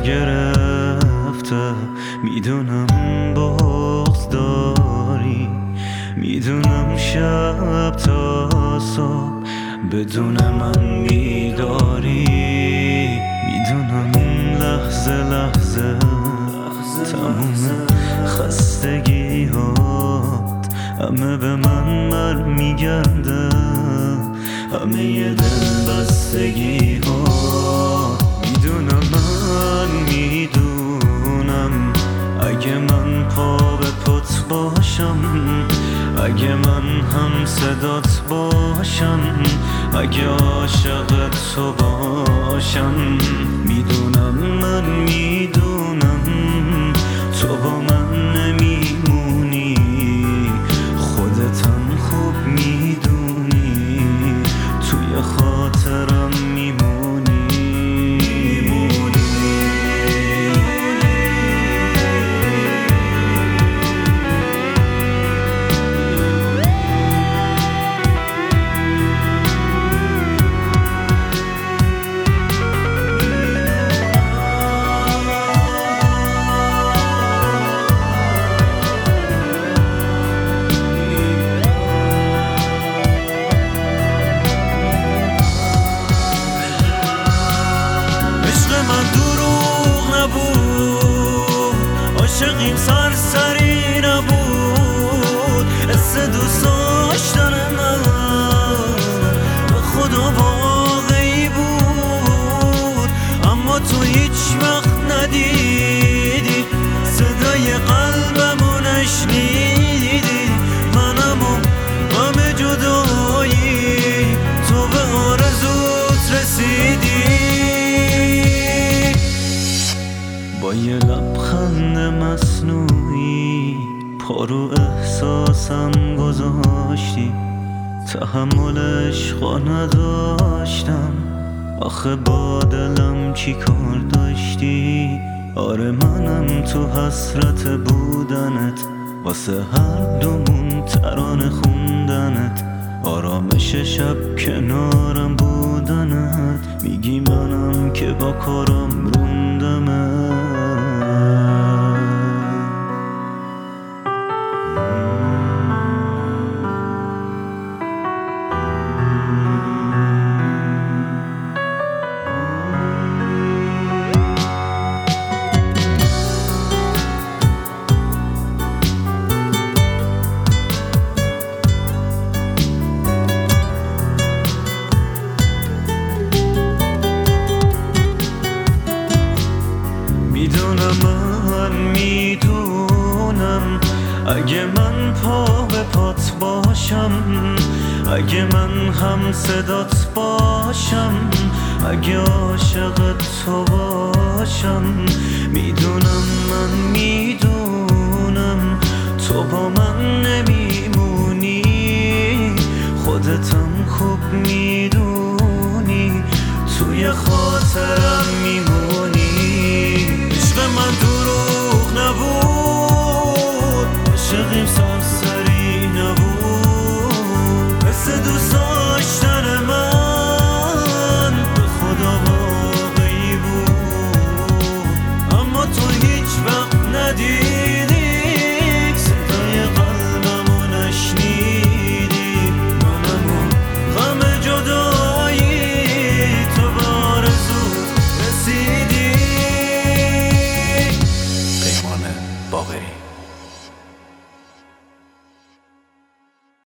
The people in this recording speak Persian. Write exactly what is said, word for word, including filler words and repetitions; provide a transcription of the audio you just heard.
گرفته، میدونم بغض داری، میدونم شب تا صبح بدون من میداری، میدونم لحظه لحظه تموم خستگی هات همه به من بر میگرده، همه یه دل بستگی ها. میدونم من میدونم اگه من پا به پت باشم، اگه من هم صدات باشم، اگه عاشق تو باشم، میدونم من میدونم تو با من نمیمونی، خودتم خوب میدونی توی خاطرم میمونی. عاشقیم سرسری نبود، حس دوست داشتن من به خدا واقعی بود، اما تو هیچ وقت ندیدی صدای قلبمو نشنیدی، منم و غم جدایی تو به آرزوت رسیدی. با یه لبخند مصنوعی پا رو احساسم گذاشتی، تحمل عشقا نداشتم، آخه با دلم چی کار داشتی؟ آره منم تو حسرت بودنت، واسه هر دومون ترانه خوندنت، آرامش شب کنارم بودنت، میگی منم که با کارم روندمت. میدونم من میدونم اگه من پا به پات باشم، اگه من هم صدات باشم، اگه عاشق تو باشم، میدونم من میدونم تو با من نمیمونی، خودتم خوب میدونی توی خاطرم میمونی. عشق من دروغ نبود، عاشقیم